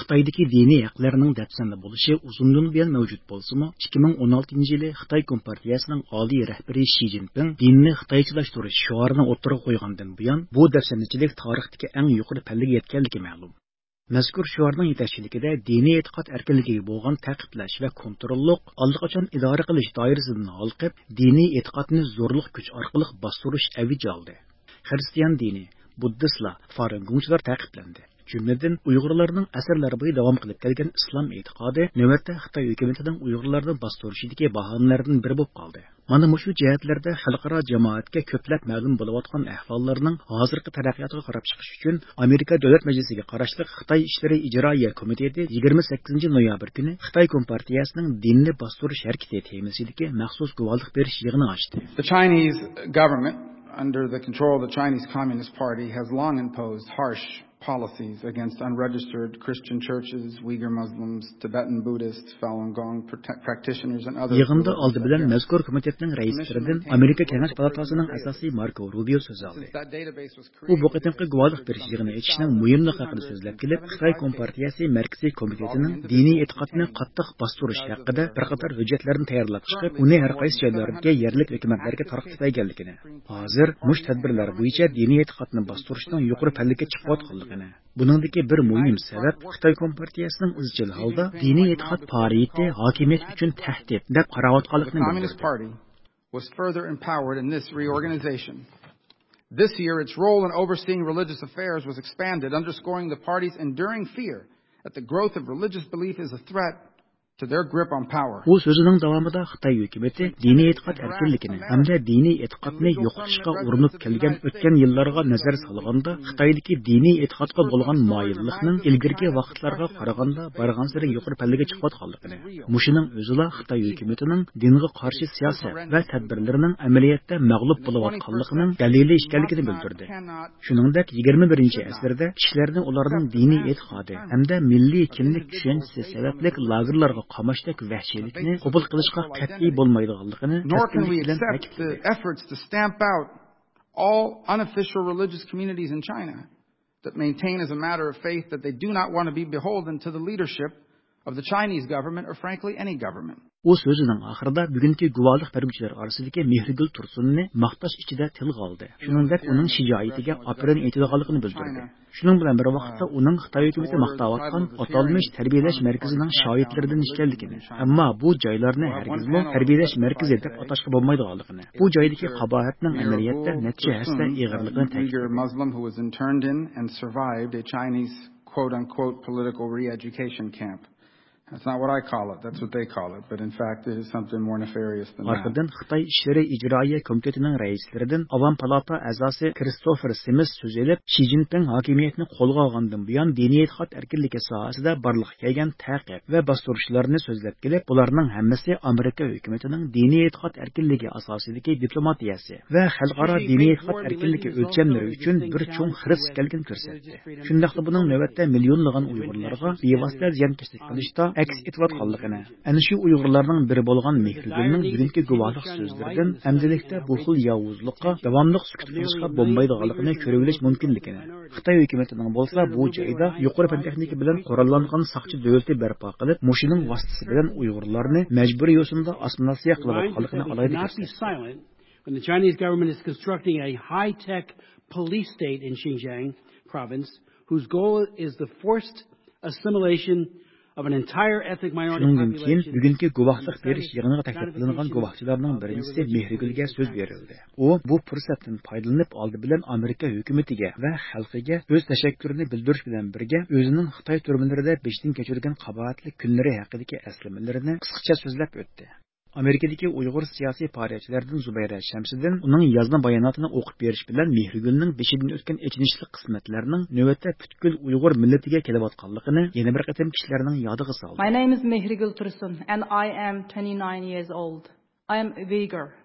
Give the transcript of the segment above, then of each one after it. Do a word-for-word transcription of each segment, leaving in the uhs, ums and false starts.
Xitoydagi diniy haqlarning dafsanda bo'lishi uzundan buyon mavjud bo'lsa-mu, ikki ming o'n oltinchi yili Xitoy Kompartiyasining oliy rahbari Shi Jinping dinni xitoychilashtirish shiorini o'ttirib qo'ygandan buyon bu dafsandichilik tarixdagi eng yuqori pallaga yetganligi ma'lum. Mazkur shiorning yetakchiligida diniy e'tiqod erkinligiga bo'lgan ta'qiqlash va kontrolliq allaqachon idora qilish doirasidan olqib, diniy e'tiqodni zo'rliq kuch orqali bostirish avj oldi. Xristian dini, buddistlar, farangungchilar ta'qiqlandi. Jumladan Uyg'urlarning asrlar bo'yi davom qilib kelgan islom e'tiqodi navbatda Xitoy hukumatining Uyg'urlarni bostirishidagi bahonalardan biri bo'lib qoldi. Mana mushu jihatlarda xalqaro jamoatga ko'plab ma'lum bo'layotgan ahvollarning hozirgi taraqqiyotiga qarab chiqish uchun Amerika Davlat Majlisiga qarashli Xitoy ishlari ijroiya komiteti yigirma sakkizinchi noyabr kuni Xitoy Kompartiyasining dinni bostirish harakati temasidagi maxsus guvohlik berish yig'ini ochdi. The Chinese government under the control of the Chinese Communist Party has long imposed harsh policies against unregistered Christian churches, Uyghur Muslims, Tibetan Buddhists, Falun Gong practitioners and others. Yig'inda oldi bilan mazkur komitetning raisligidan Amerika Kengash palatasining asosiy Marko Rubio so'z oldi. U bu qitimqi guvohlik berish yig'ini etishning muhimligi haqida so'zlab kelib, Xitoy Kompartiyasi markaziy komitetining diniy e'tiqodni qattiq bostirish haqida bir qator hujjatlarni tayyorlab chiqib, uni har qaysi joylarga yerlik hukumatlarga tarqatib berganligini. Hozir mush tadbirlar bo'yicha diniy e'tiqodni bostirishning yuqori pallaga chiqayotganligini. Buningdagi bir muhim sabab Xitoy Kompartiyasining izchil holda diniy e'tiqod faoliyati hokimiyat uchun tahdid deb qarayotganligini bildirdi. Was further empowered in this reorganization. This year its role in overseeing religious affairs was expanded, underscoring the party's enduring fear that the growth of religious belief is a threat to their grip on power. Bu so'zining davomida Xitoy hukumatı diniy e'tiqod erkinligini hamda diniy e'tiqodni yo'qotishga urinib kelgan o'tgan yillarga nazar solganda Xitoydagi diniy e'tiqodga bo'lgan moyillikning ilgirgi vaqtlarga qaraganda bargan sari yuqori pallaga chiqayotganligini, mushining o'zila Xitoy hukumatining dinga qarshi siyosat va tadbirlarining amaliyotda mag'lub bo'layotganligining dalili ekanligini bildirdi. Shuningdek, yigirma birinchi asrda kishilarning ularning diniy e'tiqodi hamda milliy kimlik tushunchasi sababli lagerlarga qamashdek vahshiylikni qabul qilishga qat'iy bo'lmaydiganligini tasdiqlagan bilan ta'kidladi. Efforts to stamp out all unofficial religious communities in China that maintain as a matter of faith that they do not want to be beholden to the leadership of the Chinese government or frankly any government. U so'zining oxirida bugungi guvohlik beruvchilar orasidagi Mehrigul Tursunni maqtash ichida tilga oldi. Shuningdek, uning shijoatiga apirin aytadiganligini bildirdi. Shuning bilan bir vaqtda uning Xitoy hukumati maqtayotgan atalmish tarbiyalash markazining shoidlaridan ekanligini, ammo bu joylarni hargizmi tarbiyalash markazi deb atashga bo'lmaydiganligini, bu joydagi qabohatning amaliyotda natija hassa ig'irligini ta'kidladi. Muslim who was interned in and survived a Chinese quote unquote political re-education camp. That's not what I call it. That's what they call it. But in fact, it is something more nefarious than that. Arkadan Xitoy ishlari ijroiya komitetining raislaridan Avam palata a'zosi Christopher Sims so'z elib, Shi Jinping hokimiyatni qo'lga olgandan buyon diniy e'tiqod erkinligi sohasida barliq kelgan ta'qib va bostirishlarni so'zlab kelib, bularning hammasi Amerika hukumatining diniy e'tiqod erkinligi asosidagi diplomatiyasi va xalqaro diniy e'tiqod erkinligi o'lchamlari uchun bir cho'ng xiris kelgan ko'rsatdi. Shundaqla buning navbatda millionlagan Uyg'urlarga bevosita ziyonkashlik qilishda aks etayotganligini, ana shu Uyg'urlarning biri bo'lgan Mehrigulning bugungi guvohlik so'zlaridan amdilikda bu xil yovuzlikqa davomli sukut qilishga bo'lmaydiganligini ko'rib olish mumkinligini, Xitoy hukumatining bo'lsa bu joyda yuqori fan texnika bilan qurollangan saqchi davlati barpo qilib, mushining vositasi bilan Uyg'urlarni majburiy yo'sinda osmonasiya qilayotganligini alayda ko'rsatdi. When the Chinese government is constructing a high-tech police state in Xinjiang province, whose goal is the forced assimilation of an entire ethnic minority population. Bugungi guvohlik berish yig'iniga taklif qilingan guvohchilarning birinchisi Mehrigulga so'z berildi. U bu fursatdan foydalanib oldi bilan Amerika hukumatiga va xalqiga o'z tashakkurini bildirish bilan birga o'zining Xitoy turmalarida beshdan kechirgan qabohatli kunlari haqidagi eslamalarini qisqacha so'zlab o'tdi. Amerikadagi Uyg'ur siyosiy faoliyatchilardan Zubayra Shamsiddin uning yozma bayonotini o'qib berish bilan Mehrigulning beshidan o'tgan echinishli qismatlarning navbatda butkul Uyg'ur millatiga kelayotganligini yana bir qatam kishilarning yodiga soldi. My name is Mehrigul Tursun and I am twenty-nine years old. I am a Uyghur.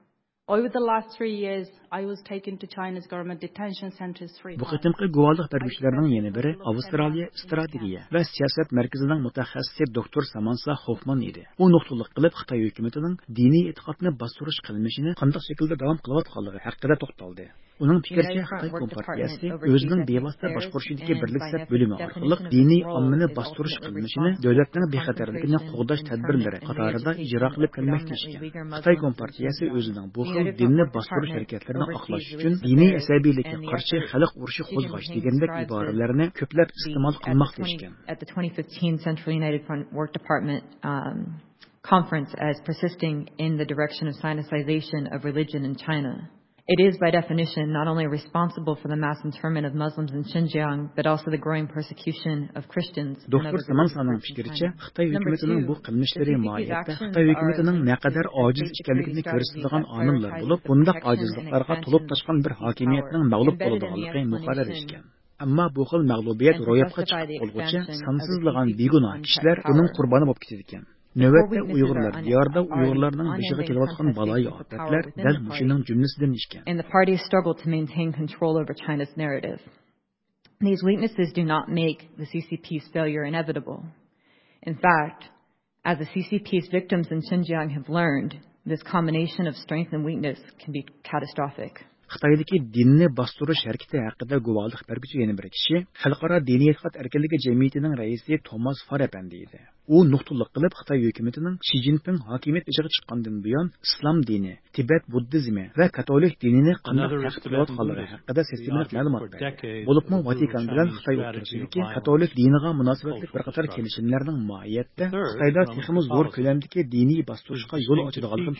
Over the last three years, I was taken to China's government detention centers three Bu times. qitimqi guvalıq bergüçilərinin yeni biri Avstraliya strategiya və siyasət mərkəzinin mütəxəssisi doktor Samansa Hoffman idi. O nuqtaliq qilib Xitoy hökumətinin dini etiqadını bastırış qilmishini qandaq şəkildə davam qilayotganligi haqida to'xtaldi. Uning fikricha Xitoy Kompartiyasi o'zining bevosita boshqarishidagi birlik sab bo'limi orqali diniy ommani bastirish qilmishini davlatning bexatarligini qo'g'dash tadbirlari qatorida ijro qilib kelmoqda ekan. Xitoy Kompartiyasi o'zining bu xil dinni bastirish harakatlarini oqlash uchun diniy asabiylikka qarshi xalq urushi qo'zg'ash degandek iboralarni ko'plab iste'mol qilmoqda ekan. At the twenty fifteen Central United Front Work Department um, conference as persisting in the direction of Sinicization of religion in China. It is, by definition, not only responsible for the mass internment of Muslims in Xinjiang, but also the growing persecution of Christians. Doktor Samansaning fikricha, Xitoy hukumatining bu qilmishlari mohiyatda Xitoy hukumatining naqadar ojiz ekanligini ko'rsatadigan omillar bo'lib, bundaq ojizliklarga to'lib toshgan bir hokimiyatning mag'lub bo'ladiganligi muqarrar ekan. Ammo bu xil mag'lubiyat ro'yobga chiqib qolguncha sansizlagan begunoh kishilar uning qurboni bo'lib ketadi ekan. Növbətdə Uyğurlar diyarda Uyğurlarning bishig'i kelayotgan baloyi ofatlar dal mushuning jumlasidan ishgan. And the parties struggle to maintain control over China's narrative. These weaknesses do not make the C C P's failure inevitable. In fact, as the C C P's victims in Xinjiang have learned, this combination of strength and weakness can be catastrophic. Xitoydagi dinni bostirish harakati haqida guvohlik beruvchi yana bir kishi Xalqaro diniy e'tiqod erkinligi jamiyatining raisi Thomas Farr apandi edi. U nuqtaliq qilib Xitoy hukumatining Xi Jinping hokimiyat ishiga chiqqandan buyon islom dini, Tibet buddizmi va katolik dinini qanday taqiqlayotganligi haqida sistematik ma'lumot berdi. Bo'libmi Vatikan bilan Xitoy o'rtasidagi katolik diniga munosabatli bir qator kelishimlarning mohiyatda Xitoyda texmi zo'r ko'lamdagi diniy bostirishga yo'l ochadiganligini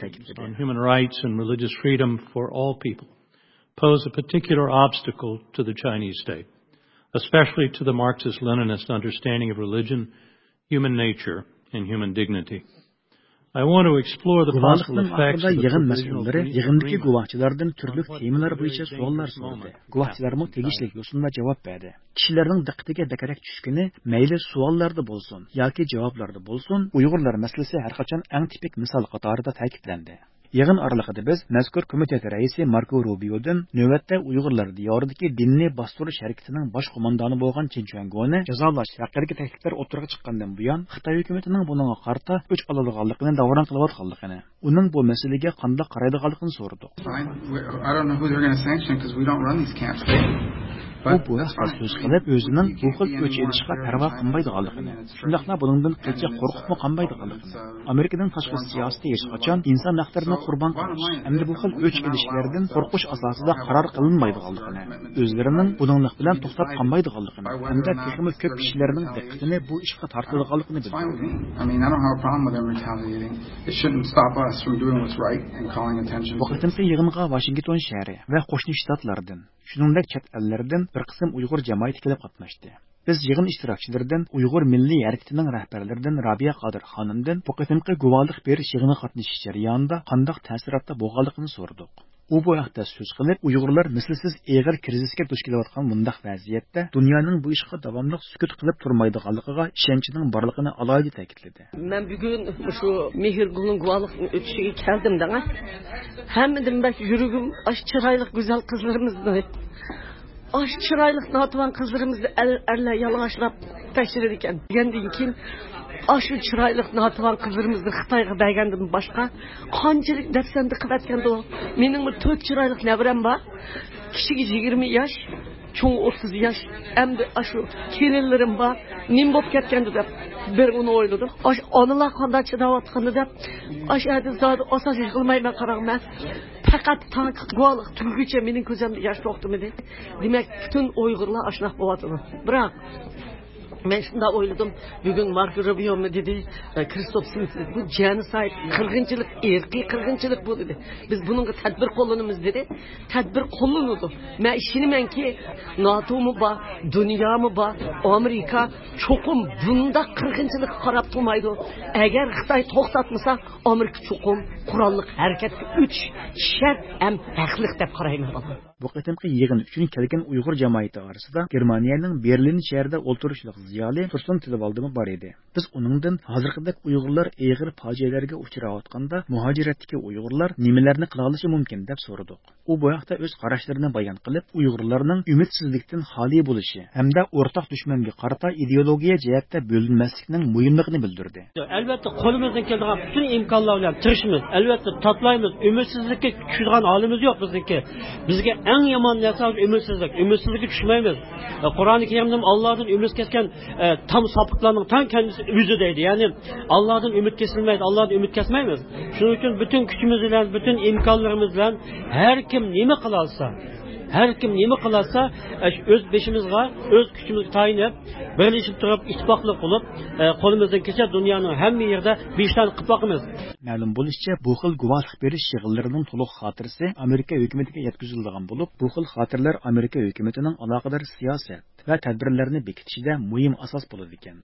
ta'kidladi. Pose a particular obstacle to the Chinese state, especially to the Marxist-Leninist understanding of religion, human nature, and human dignity. I want to explore the possible effects of the provisional yig'indagi guvohchilardan turli temalar bo'yicha savollar so'radi. Guvohchilarmo tegishli yo'sinda javob berdi. Kishilarning diqqatiga bakarak tushgani mayli savollarda bo'lsin yoki javoblarda bo'lsin, Uyg'urlar masalasi har qachon eng tipik misol qatorida ta'kidlandi. Yig'in oralig'ida biz mazkur komitet raisi Marko Rubio'dan navbatda Uyg'urlar diyoridagi dinni bostirish harakatining bosh qo'mondoni bo'lgan Chen Chuangoni jazolash haqidagi takliflar o'tirg'a chiqqandan buyon Xitoy hukumatining buningga qarta o'ch oladiganligini davron qilayotganligini, uning bu masalaga qanday qaraydiganligini so'radi. U bu haqda so'z qilib, o'zining bu xil o'ch elishga parvo qilmaydiganligini, shundaqla buningdan qancha qo'rqibmi qolmaydiganligini, Amerikaning tashqi siyosati hech qachon inson haqlarini qurbon qilish, hamda bu xil o'ch elishlardan qo'rqish asosida qaror qilinmaydiganligini, o'zlarining buninglik bilan to'xtab qolmaydiganligini, hamda texmi ko'p kishilarning diqqatini bu ishga tortadiganligini bildirdi. Bu qitimqi yig'inga Washington shahri va qo'shni shtatlardan, shuningdek chet ellardan bir qism Uyg'ur jamoati kelib qatnashdi. Biz yig'in ishtirokchilaridan Uyg'ur milliy harakatining rahbarlaridan Rabiya Qodir xonimdan bu qitimqi guvohlik berish yig'ini qatnashish jarayonida qanday ta'sirotda bo'lganligini so'radik. U bu haqda so'z qilib, Uyg'urlar mislsiz og'ir krizisga duch kelayotgan bundaq vaziyatda dunyoning bu ishga davomli sukut qilib turmaydiganligiga ishonchining borligini alohida ta'kidladi. Men bugun shu Mehirgulning guvohlikni o'tishiga keldim danga. Hammadan bak yuragim ash chiroyli go'zal qizlarimizni Aş çıraylık natuvan kızlarımızı er, erler yalavaşlap taşırır iken. Degandan keyin aşı çıraylık natuvan kızlarımızı Xitoyga bergandan başqa qanchalik dafsanda qilib atganda o. Mening to'rt çıraylık nevrem bor. Kishigi yigirma yosh, cho'ng o'ttiz yosh. Endi ashu kelinlarim bor. Nim bo'lib ketganda deb bir uni o'yladim. Ash onalar qanday chidayotganda deb ash adi zodi asas qilmayman qarag'man. Fakat tank guvohlik tuguguncha mening ko'zimda yosh to'xtamadi. Demak, butun Uyg'urlar ashnaq bo'lyapti. Biroq men shunda o'yladim, bugun Marko Rubio mi dedi, Kristof Smith bu genocide, qirg'inchilik, irqiy qirg'inchilik bu dedi. Biz buningga tadbir qo'llanamiz dedi. Tadbir qo'llanadi. Men ishonamanki, NATO mu bor, dunyo mu bor, Amerika cho'qim bunda qirg'inchilik qarab turmaydi. Agar Xitoy to'xtatmasa, Amerika cho'qim qurolliq harakatga uch shart ham haqliq deb qarayman. Bu qitimqi yig'in uchun kelgan Uyg'ur jamoati orasida Germaniyaning Berlin shahrida o'ltirishliq ziyoli Tursun Tilivaldimi bor edi. Biz uningdan hozirgidek Uyg'urlar eg'ir fojialarga uchrayotganda muhojiratdagi Uyg'urlar nimalarni qila olishi mumkin deb so'radik. U bu haqda o'z qarashlarini bayon qilib, Uyg'urlarning umidsizlikdan xoli bo'lishi hamda o'rtaq dushmanga qarata ideologiya jihatda bo'linmaslikning muhimligini bildirdi. Albatta qo'limizdan keladigan butun imkonlar bilan tirishimiz, albatta tatlaymiz. Umidsizlikka tushadigan holimiz yo'q bizniki. Bizga eng yomon narsa umidsizlik. Umidsizlikka tushmaymiz. Qur'oni Karimda Allohdan umid kesgan e, tam sopiqlarning tan kendisi o'zi deydi. Ya'ni Allohdan umid kesilmaydi, Allohdan umid kesmaymiz. Shuning uchun butun kuchimiz bilan, butun imkonlarimiz bilan har kim nima qila olsa, har kim nima qilsa, o'z beshimizga, o'z kuchimizga tayinib, birlashib turib, ittifoqlik qilib, qo'limizdan kelsa dunyoning hamma yerida beshdan qilib boqamiz. Ma'lum bo'lishicha, bu xil guvohlik berish yig'inlarining to'liq xotirasi Amerika hukumatiga yetkazilgan bo'lib, bu xil xotirlar Amerika hukumatining aloqador siyosat va tadbirlarni bekitishida muhim asos bo'ladi ekan.